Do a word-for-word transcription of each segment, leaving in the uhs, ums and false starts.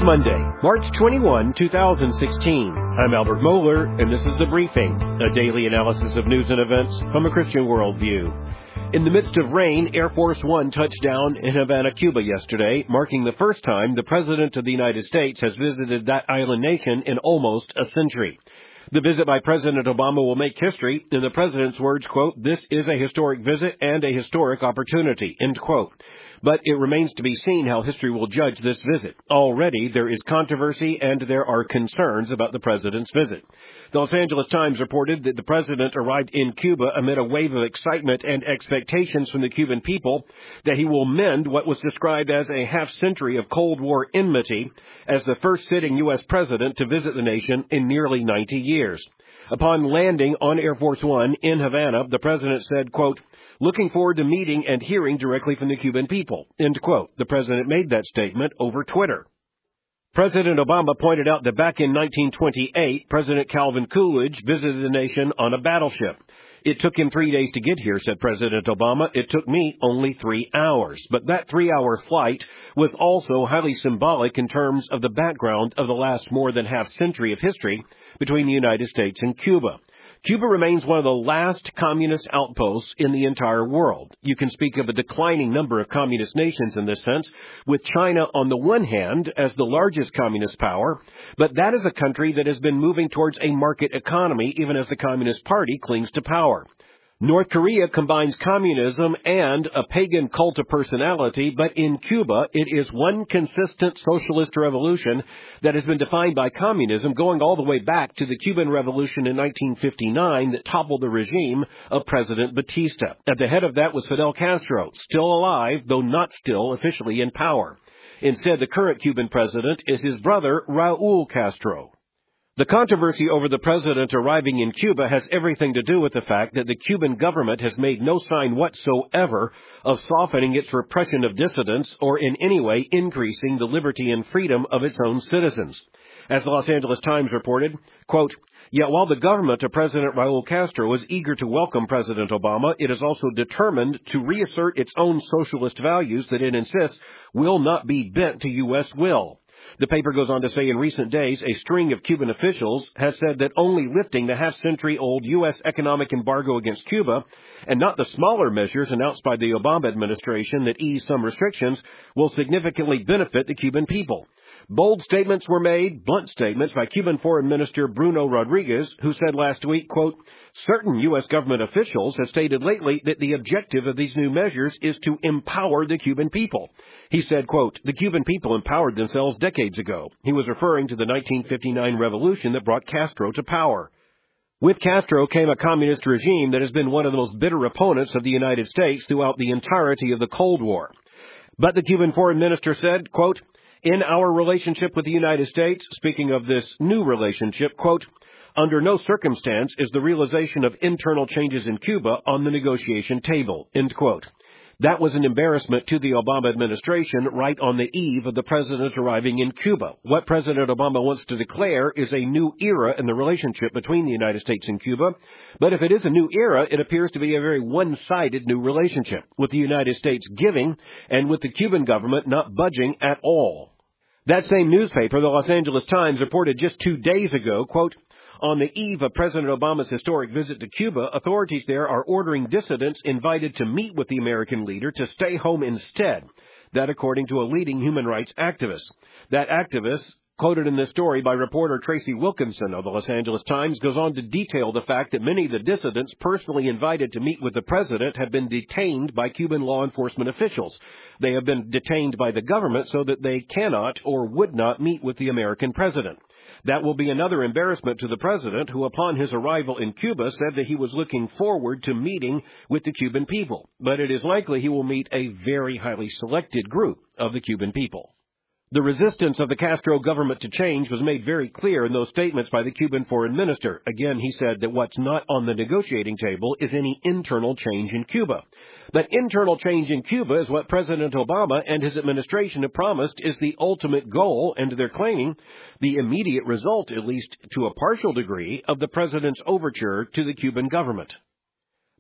Monday, March twenty-first, two thousand sixteen. I'm Albert Mohler, and this is The Briefing, a daily analysis of news and events from a Christian worldview. In the midst of rain, Air Force One touched down in Havana, Cuba yesterday, marking the first time the President of the United States has visited that island nation in almost a century. The visit by President Obama will make history. In the President's words, quote, "This is a historic visit and a historic opportunity," end quote. But it remains to be seen how history will judge this visit. Already, there is controversy and there are concerns about the President's visit. The Los Angeles Times reported that the President arrived in Cuba amid a wave of excitement and expectations from the Cuban people that he will mend what was described as a half-century of Cold War enmity as the first sitting U S President to visit the nation in nearly ninety years. Upon landing on Air Force One in Havana, the President said, quote, "Looking forward to meeting and hearing directly from the Cuban people," end quote. The President made that statement over Twitter. President Obama pointed out that back in nineteen twenty-eight, President Calvin Coolidge visited the nation on a battleship. "It took him three days to get here," said President Obama. "It took me only three hours. But that three-hour flight was also highly symbolic in terms of the background of the last more than half century of history between the United States and Cuba. Cuba remains one of the last communist outposts in the entire world. You can speak of a declining number of communist nations in this sense, with China on the one hand as the largest communist power, but that is a country that has been moving towards a market economy even as the Communist Party clings to power. North Korea combines communism and a pagan cult of personality, but in Cuba, it is one consistent socialist revolution that has been defined by communism going all the way back to the Cuban Revolution in nineteen fifty-nine that toppled the regime of President Batista. At the head of that was Fidel Castro, still alive, though not still officially in power. Instead, the current Cuban president is his brother, Raul Castro. The controversy over the president arriving in Cuba has everything to do with the fact that the Cuban government has made no sign whatsoever of softening its repression of dissidents or in any way increasing the liberty and freedom of its own citizens. As the Los Angeles Times reported, quote, "Yet while the government of President Raul Castro is eager to welcome President Obama, it is also determined to reassert its own socialist values that it insists will not be bent to U S will." The paper goes on to say in recent days, a string of Cuban officials has said that only lifting the half-century-old U S economic embargo against Cuba, and not the smaller measures announced by the Obama administration that ease some restrictions, will significantly benefit the Cuban people. Bold statements were made, blunt statements, by Cuban Foreign Minister Bruno Rodriguez, who said last week, quote, "Certain U S government officials have stated lately that the objective of these new measures is to empower the Cuban people." He said, quote, "The Cuban people empowered themselves decades ago." He was referring to the nineteen fifty-nine revolution that brought Castro to power. With Castro came a communist regime that has been one of the most bitter opponents of the United States throughout the entirety of the Cold War. But the Cuban foreign minister said, quote, "In our relationship with the United States," speaking of this new relationship, quote, "under no circumstance is the realization of internal changes in Cuba on the negotiation table," end quote. That was an embarrassment to the Obama administration right on the eve of the president arriving in Cuba. What President Obama wants to declare is a new era in the relationship between the United States and Cuba. But if it is a new era, it appears to be a very one-sided new relationship, with the United States giving and with the Cuban government not budging at all. That same newspaper, the Los Angeles Times, reported just two days ago, quote, "On the eve of President Obama's historic visit to Cuba, authorities there are ordering dissidents invited to meet with the American leader to stay home instead." That according to a leading human rights activist. That activist, quoted in this story by reporter Tracy Wilkinson of the Los Angeles Times, goes on to detail the fact that many of the dissidents personally invited to meet with the president have been detained by Cuban law enforcement officials. They have been detained by the government so that they cannot or would not meet with the American president. That will be another embarrassment to the president, who upon his arrival in Cuba said that he was looking forward to meeting with the Cuban people. But it is likely he will meet a very highly selected group of the Cuban people. The resistance of the Castro government to change was made very clear in those statements by the Cuban foreign minister. Again, he said that what's not on the negotiating table is any internal change in Cuba. But internal change in Cuba is what President Obama and his administration have promised is the ultimate goal, and they're claiming the immediate result, at least to a partial degree, of the president's overture to the Cuban government.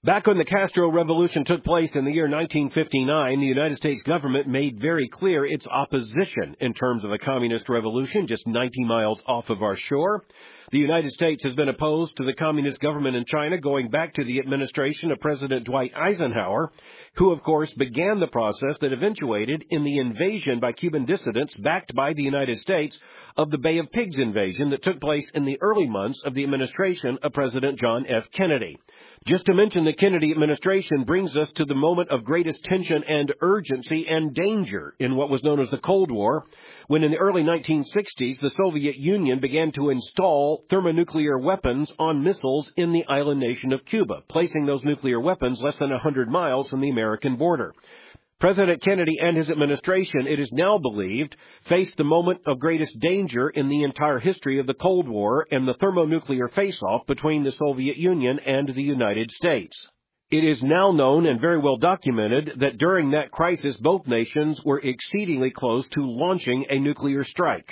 Back when the Castro Revolution took place in the year nineteen fifty-nine, the United States government made very clear its opposition in terms of a communist revolution just ninety miles off of our shore. The United States has been opposed to the communist government in China going back to the administration of President Dwight Eisenhower, who, of course, began the process that eventuated in the invasion by Cuban dissidents backed by the United States of the Bay of Pigs invasion that took place in the early months of the administration of President John F. Kennedy. Just to mention the Kennedy administration brings us to the moment of greatest tension and urgency and danger in what was known as the Cold War, when in the early nineteen sixties the Soviet Union began to install thermonuclear weapons on missiles in the island nation of Cuba, placing those nuclear weapons less than one hundred miles from the American border. President Kennedy and his administration, it is now believed, faced the moment of greatest danger in the entire history of the Cold War and the thermonuclear face-off between the Soviet Union and the United States. It is now known and very well documented that during that crisis, both nations were exceedingly close to launching a nuclear strike.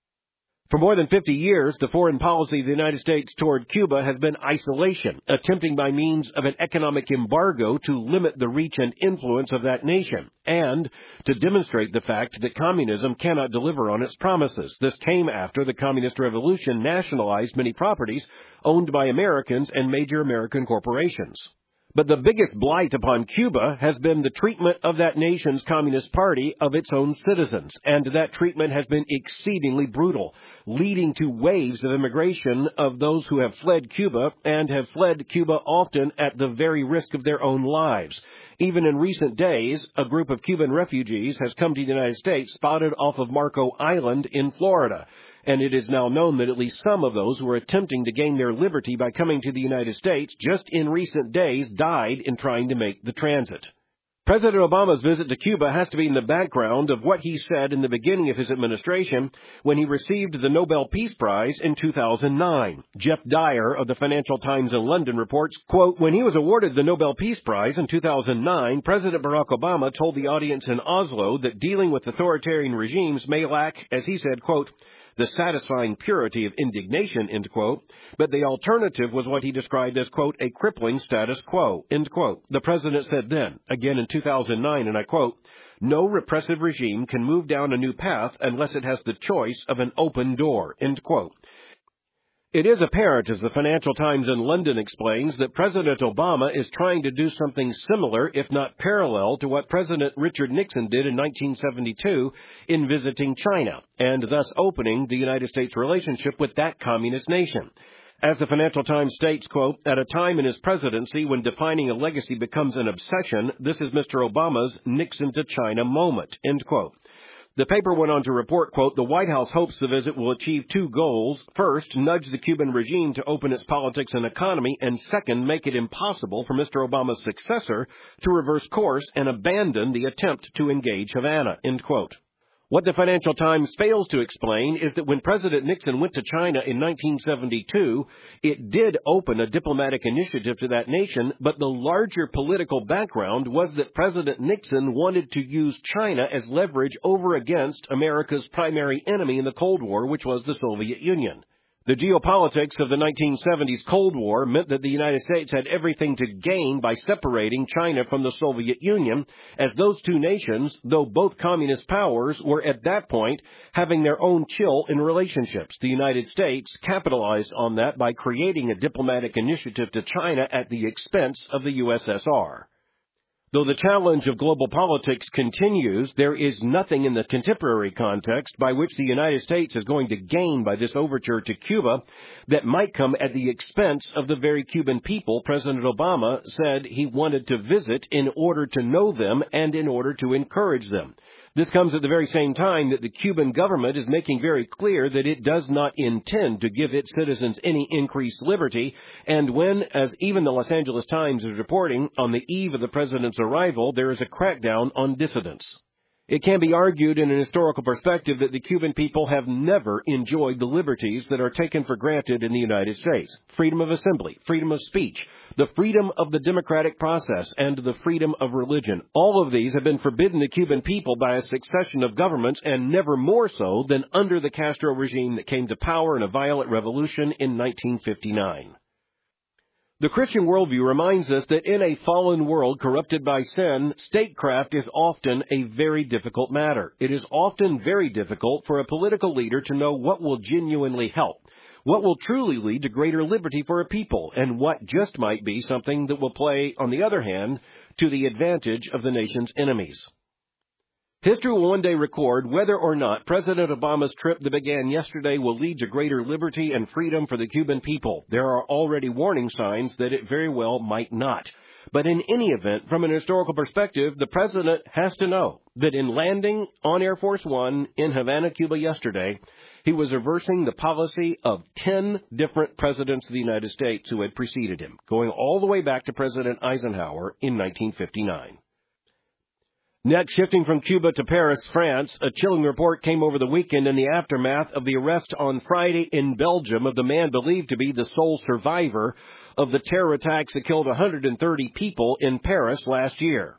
For more than fifty years, the foreign policy of the United States toward Cuba has been isolation, attempting by means of an economic embargo to limit the reach and influence of that nation, and to demonstrate the fact that communism cannot deliver on its promises. This came after the Communist Revolution nationalized many properties owned by Americans and major American corporations. But the biggest blight upon Cuba has been the treatment of that nation's Communist Party of its own citizens, and that treatment has been exceedingly brutal, leading to waves of immigration of those who have fled Cuba, and have fled Cuba often at the very risk of their own lives. Even in recent days, a group of Cuban refugees has come to the United States spotted off of Marco Island in Florida. And it is now known that at least some of those who were attempting to gain their liberty by coming to the United States just in recent days died in trying to make the transit. President Obama's visit to Cuba has to be in the background of what he said in the beginning of his administration when he received the Nobel Peace Prize in two thousand nine. Jeff Dyer of the Financial Times in London reports, quote, "When he was awarded the Nobel Peace Prize in two thousand nine, President Barack Obama told the audience in Oslo that dealing with authoritarian regimes may lack, as he said, quote, the satisfying purity of indignation, end quote, but the alternative was what he described as, quote, a crippling status quo, end quote. The president said then, again in two thousand nine, and I quote, no repressive regime can move down a new path unless it has the choice of an open door, end quote. It is apparent, as the Financial Times in London explains, that President Obama is trying to do something similar, if not parallel, to what President Richard Nixon did in nineteen seventy-two in visiting China, and thus opening the United States relationship with that communist nation. As the Financial Times states, quote, at a time in his presidency when defining a legacy becomes an obsession, this is Mister Obama's Nixon to China moment, end quote. The paper went on to report, quote, the White House hopes the visit will achieve two goals. First, nudge the Cuban regime to open its politics and economy, and second, make it impossible for Mister Obama's successor to reverse course and abandon the attempt to engage Havana, end quote. What the Financial Times fails to explain is that when President Nixon went to China in nineteen seventy-two, it did open a diplomatic initiative to that nation, but the larger political background was that President Nixon wanted to use China as leverage over against America's primary enemy in the Cold War, which was the Soviet Union. The geopolitics of the nineteen seventies Cold War meant that the United States had everything to gain by separating China from the Soviet Union, as those two nations, though both communist powers, were at that point having their own chill in relationships. The United States capitalized on that by creating a diplomatic initiative to China at the expense of the U S S R. Though the challenge of global politics continues, there is nothing in the contemporary context by which the United States is going to gain by this overture to Cuba that might come at the expense of the very Cuban people President Obama said he wanted to visit in order to know them and in order to encourage them. This comes at the very same time that the Cuban government is making very clear that it does not intend to give its citizens any increased liberty, and when, as even the Los Angeles Times is reporting, on the eve of the president's arrival, there is a crackdown on dissidents. It can be argued in an historical perspective that the Cuban people have never enjoyed the liberties that are taken for granted in the United States. Freedom of assembly, freedom of speech, the freedom of the democratic process, and the freedom of religion. All of these have been forbidden to Cuban people by a succession of governments, and never more so than under the Castro regime that came to power in a violent revolution in nineteen fifty-nine. The Christian worldview reminds us that in a fallen world corrupted by sin, statecraft is often a very difficult matter. It is often very difficult for a political leader to know what will genuinely help, what will truly lead to greater liberty for a people, and what just might be something that will play, on the other hand, to the advantage of the nation's enemies. History will one day record whether or not President Obama's trip that began yesterday will lead to greater liberty and freedom for the Cuban people. There are already warning signs that it very well might not. But in any event, from an historical perspective, the president has to know that in landing on Air Force One in Havana, Cuba yesterday, he was reversing the policy of ten different presidents of the United States who had preceded him, going all the way back to President Eisenhower in nineteen fifty-nine. Next, shifting from Cuba to Paris, France, a chilling report came over the weekend in the aftermath of the arrest on Friday in Belgium of the man believed to be the sole survivor of the terror attacks that killed one hundred thirty people in Paris last year.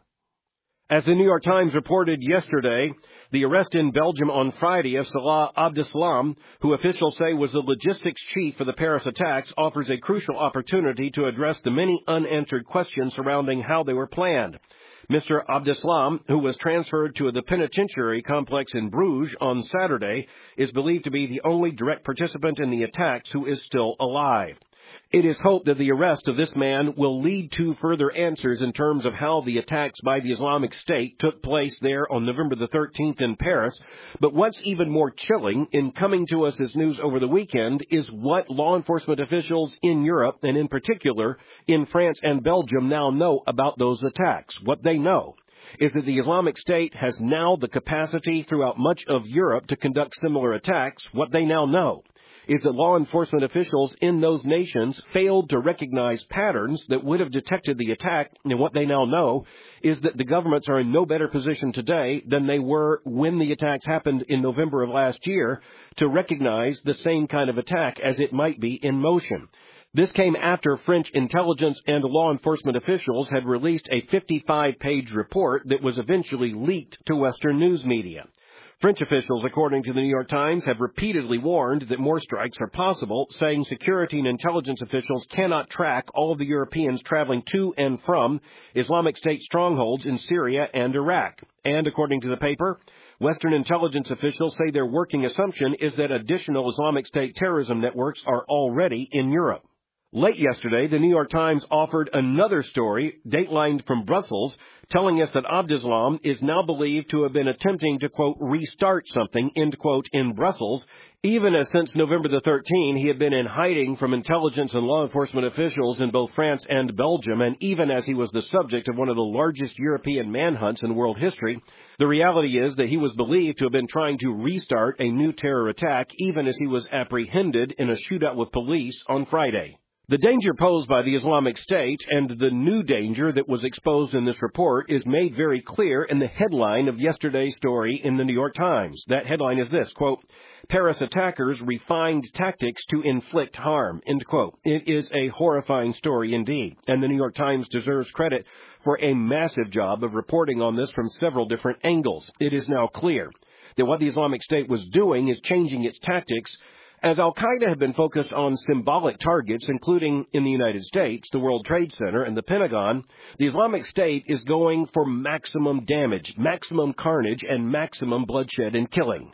As the New York Times reported yesterday, the arrest in Belgium on Friday of Salah Abdeslam, who officials say was the logistics chief for the Paris attacks, offers a crucial opportunity to address the many unanswered questions surrounding how they were planned. Mister Abdeslam, who was transferred to the penitentiary complex in Bruges on Saturday, is believed to be the only direct participant in the attacks who is still alive. It is hoped that the arrest of this man will lead to further answers in terms of how the attacks by the Islamic State took place there on November the thirteenth in Paris. But what's even more chilling in coming to us as news over the weekend is what law enforcement officials in Europe, and in particular in France and Belgium, now know about those attacks. What they know is that the Islamic State has now the capacity throughout much of Europe to conduct similar attacks. What they now know is that law enforcement officials in those nations failed to recognize patterns that would have detected the attack, and what they now know is that the governments are in no better position today than they were when the attacks happened in November of last year to recognize the same kind of attack as it might be in motion. This came after French intelligence and law enforcement officials had released a fifty-five page report that was eventually leaked to Western news media. French officials, according to the New York Times, have repeatedly warned that more strikes are possible, saying security and intelligence officials cannot track all of the Europeans traveling to and from Islamic State strongholds in Syria and Iraq. And according to the paper, Western intelligence officials say their working assumption is that additional Islamic State terrorism networks are already in Europe. Late yesterday, the New York Times offered another story, datelined from Brussels, telling us that Abdeslam is now believed to have been attempting to, quote, restart something, end quote, in Brussels, even as since November the thirteenth he had been in hiding from intelligence and law enforcement officials in both France and Belgium, and even as he was the subject of one of the largest European manhunts in world history. The reality is that he was believed to have been trying to restart a new terror attack, even as he was apprehended in a shootout with police on Friday. The danger posed by the Islamic State and the new danger that was exposed in this report is made very clear in the headline of yesterday's story in the New York Times. That headline is this, quote, Paris attackers refined tactics to inflict harm, end quote. It is a horrifying story indeed, and the New York Times deserves credit for a massive job of reporting on this from several different angles. It is now clear that what the Islamic State was doing is changing its tactics. As al-Qaeda had been focused on symbolic targets, including in the United States, the World Trade Center and the Pentagon, the Islamic State is going for maximum damage, maximum carnage, and maximum bloodshed and killing.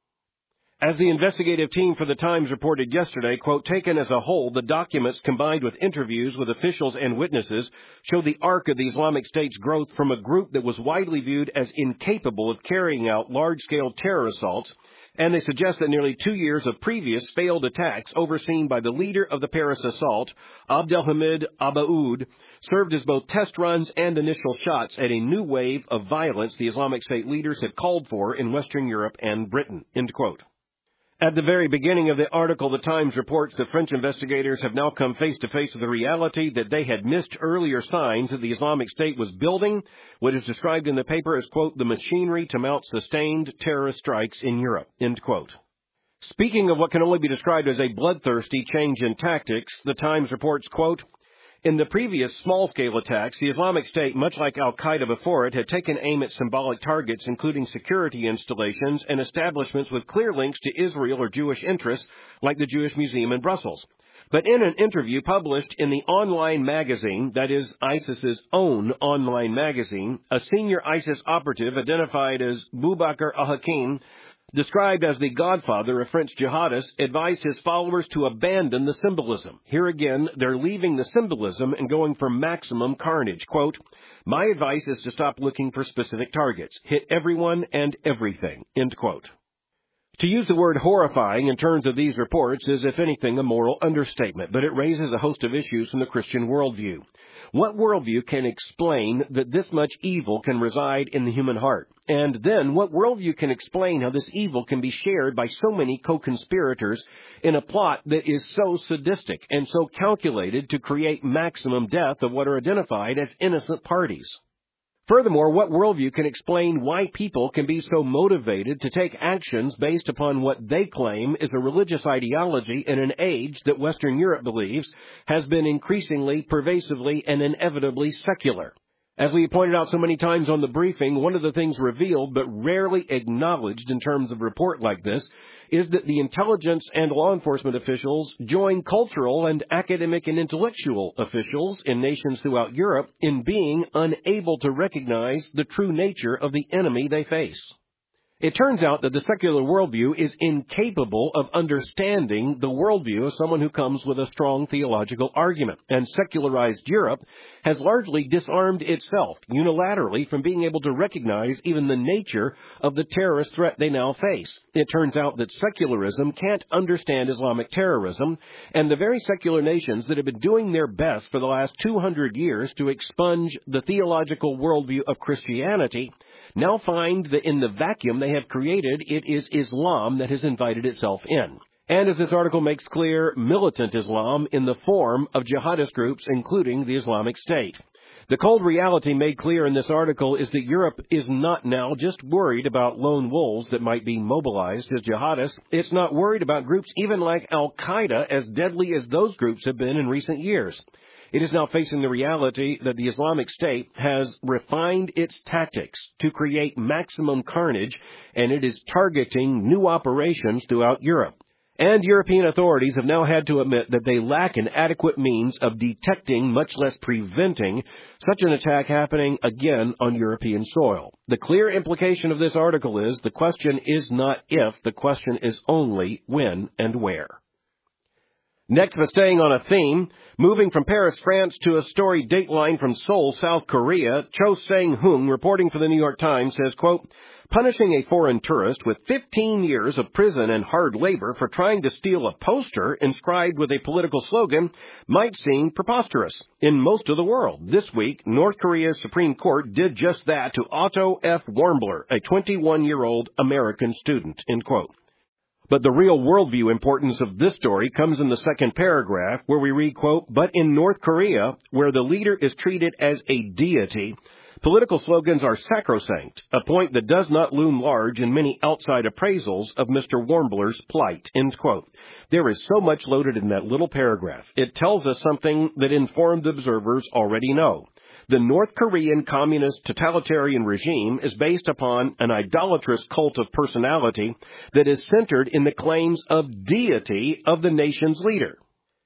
As the investigative team for the Times reported yesterday, quote, taken as a whole, the documents combined with interviews with officials and witnesses show the arc of the Islamic State's growth from a group that was widely viewed as incapable of carrying out large-scale terror assaults, and they suggest that nearly two years of previous failed attacks overseen by the leader of the Paris assault, Abdelhamid Abaoud, served as both test runs and initial shots at a new wave of violence the Islamic State leaders had called for in Western Europe and Britain, end quote. At the very beginning of the article, the Times reports that French investigators have now come face-to-face with the reality that they had missed earlier signs that the Islamic State was building what is described in the paper as, quote, the machinery to mount sustained terrorist strikes in Europe, end quote. Speaking of what can only be described as a bloodthirsty change in tactics, the Times reports, quote, in the previous small-scale attacks, the Islamic State, much like al-Qaeda before it, had taken aim at symbolic targets, including security installations and establishments with clear links to Israel or Jewish interests, like the Jewish Museum in Brussels. But in an interview published in the online magazine, that is ISIS's own online magazine, a senior ISIS operative identified as Boubacar al-Hakim, described as the godfather of French jihadists, advised his followers to abandon the symbolism. Here again, they're leaving the symbolism and going for maximum carnage. Quote, "My advice is to stop looking for specific targets. Hit everyone and everything." End quote. To use the word horrifying in terms of these reports is, if anything, a moral understatement, but it raises a host of issues from the Christian worldview. What worldview can explain that this much evil can reside in the human heart? And then, what worldview can explain how this evil can be shared by so many co-conspirators in a plot that is so sadistic and so calculated to create maximum death of what are identified as innocent parties? Furthermore, what worldview can explain why people can be so motivated to take actions based upon what they claim is a religious ideology in an age that Western Europe believes has been increasingly, pervasively, and inevitably secular? As we pointed out so many times on the briefing, one of the things revealed but rarely acknowledged in terms of report like this is that the intelligence and law enforcement officials join cultural and academic and intellectual officials in nations throughout Europe in being unable to recognize the true nature of the enemy they face. It turns out that the secular worldview is incapable of understanding the worldview of someone who comes with a strong theological argument, and secularized Europe has largely disarmed itself unilaterally from being able to recognize even the nature of the terrorist threat they now face. It turns out that secularism can't understand Islamic terrorism, and the very secular nations that have been doing their best for the last two hundred years to expunge the theological worldview of Christianity now find that in the vacuum they have created, it is Islam that has invited itself in. And as this article makes clear, militant Islam in the form of jihadist groups, including the Islamic State. The cold reality made clear in this article is that Europe is not now just worried about lone wolves that might be mobilized as jihadists. It's not worried about groups even like Al-Qaeda, as deadly as those groups have been in recent years. It is now facing the reality that the Islamic State has refined its tactics to create maximum carnage, and it is targeting new operations throughout Europe. And European authorities have now had to admit that they lack an adequate means of detecting, much less preventing, such an attack happening again on European soil. The clear implication of this article is the question is not if, the question is only when and where. Next, but staying on a theme, moving from Paris, France to a story dateline from Seoul, South Korea, Cho Sang-hoon, reporting for the New York Times, says, quote, "Punishing a foreign tourist with fifteen years of prison and hard labor for trying to steal a poster inscribed with a political slogan might seem preposterous in most of the world. This week, North Korea's Supreme Court did just that to Otto F. Warmbler, a twenty-one-year-old American student," end quote. But the real worldview importance of this story comes in the second paragraph, where we read, quote, "But in North Korea, where the leader is treated as a deity, political slogans are sacrosanct, a point that does not loom large in many outside appraisals of Mister Warmbler's plight," end quote. There is so much loaded in that little paragraph. It tells us something that informed observers already know. The North Korean communist totalitarian regime is based upon an idolatrous cult of personality that is centered in the claims of deity of the nation's leader.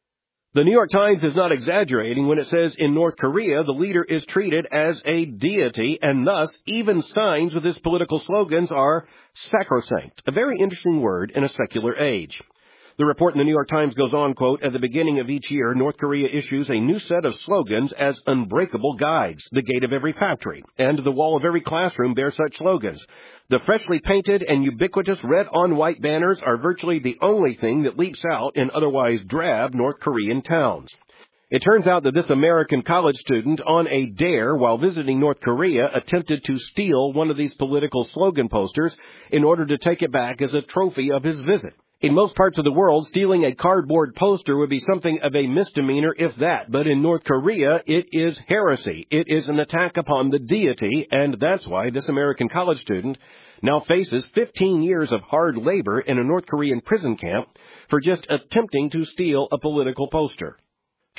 The New York Times is not exaggerating when it says in North Korea the leader is treated as a deity, and thus even signs with his political slogans are sacrosanct, a very interesting word in a secular age. The report in the New York Times goes on, quote, "At the beginning of each year, North Korea issues a new set of slogans as unbreakable guides. The gate of every factory and the wall of every classroom bear such slogans. The freshly painted and ubiquitous red-on-white banners are virtually the only thing that leaps out in otherwise drab North Korean towns." It turns out that this American college student on a dare while visiting North Korea attempted to steal one of these political slogan posters in order to take it back as a trophy of his visit. In most parts of the world, stealing a cardboard poster would be something of a misdemeanor, if that. But in North Korea, it is heresy. It is an attack upon the deity, and that's why this American college student now faces fifteen years of hard labor in a North Korean prison camp for just attempting to steal a political poster.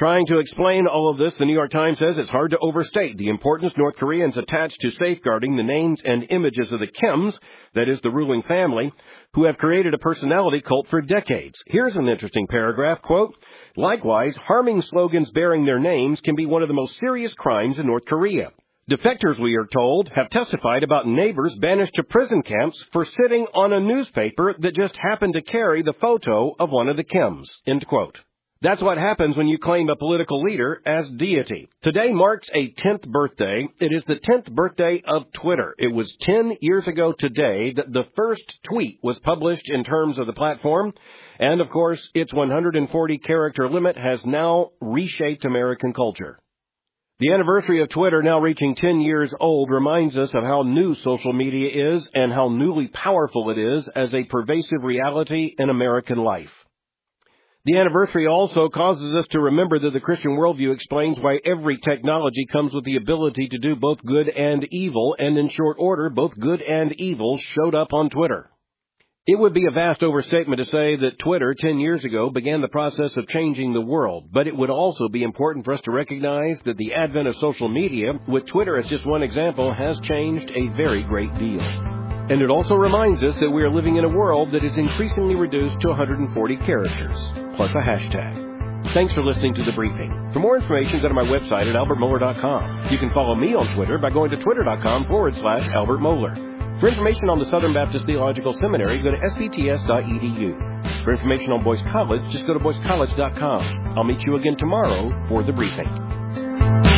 Trying to explain all of this, the New York Times says it's hard to overstate the importance North Koreans attach to safeguarding the names and images of the Kims, that is, the ruling family, who have created a personality cult for decades. Here's an interesting paragraph, quote, "Likewise, harming slogans bearing their names can be one of the most serious crimes in North Korea. Defectors, we are told, have testified about neighbors banished to prison camps for sitting on a newspaper that just happened to carry the photo of one of the Kims," end quote. That's what happens when you claim a political leader as deity. Today marks a tenth birthday. It is the tenth birthday of Twitter. It was ten years ago today that the first tweet was published in terms of the platform. And, of course, its one hundred forty character limit has now reshaped American culture. The anniversary of Twitter, now reaching ten years old, reminds us of how new social media is and how newly powerful it is as a pervasive reality in American life. The anniversary also causes us to remember that the Christian worldview explains why every technology comes with the ability to do both good and evil, and in short order, both good and evil showed up on Twitter. It would be a vast overstatement to say that Twitter ten years ago began the process of changing the world, but it would also be important for us to recognize that the advent of social media, with Twitter as just one example, has changed a very great deal. And it also reminds us that we are living in a world that is increasingly reduced to one hundred forty characters, plus a hashtag. Thanks for listening to The Briefing. For more information, go to my website at albert mohler dot com. You can follow me on Twitter by going to twitter.com forward slash Albert Mohler. For information on the Southern Baptist Theological Seminary, go to s b t s dot e d u. For information on Boyce College, just go to boyce college dot com. I'll meet you again tomorrow for The Briefing.